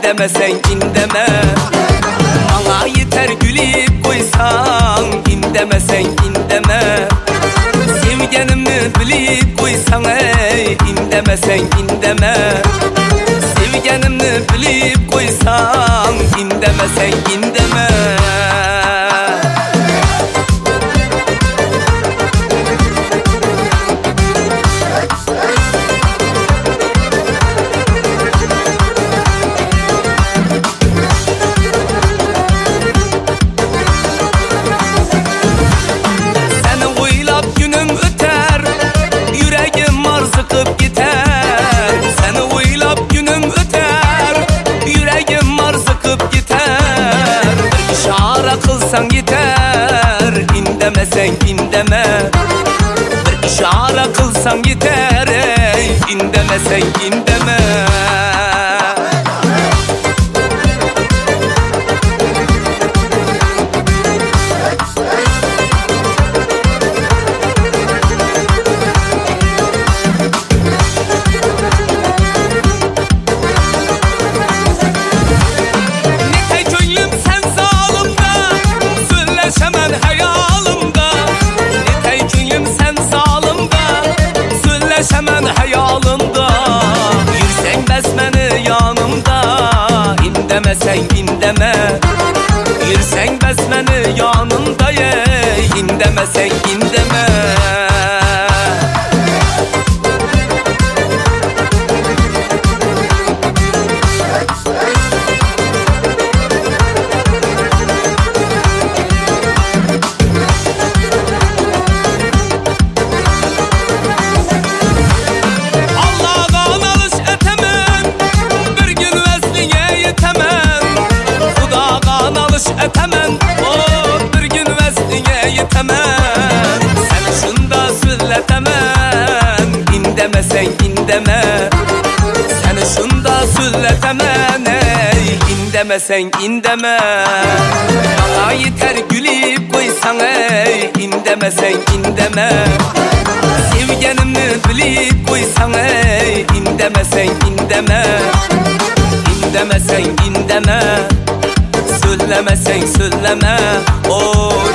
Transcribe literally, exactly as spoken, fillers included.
indemesen indeme. Bana yeter gülüp koysan, indemesen indeme. Sevgenimi bilip koysan ey, indemesen indeme. Sevgenimi bilip koysan, indemesen indeme. Sıkıp gider, seni oylap günüm öter. Yüreğim var sıkıp gider. Bir işare kılsan yeter, indemesen indeme. Bir işare kılsan yeter ey, indemesen indeme. Hemen hayalında yürsen besmeni yanımda, indemesen indeme. Yürsen besmeni yanımda ye, indemesen indeme. Etemem, oh bir gün vesline yetemem. Sen şunda sülletemem, indemesen indeme. Sen şunda sülletemem ey, indemesen indeme. Bana yeter gülüp koysan ey, indemesen indeme. Sevgenimi bilip koysan ey, indemesen indeme. İndemesen indeme. Söylemesen söyleme, oh.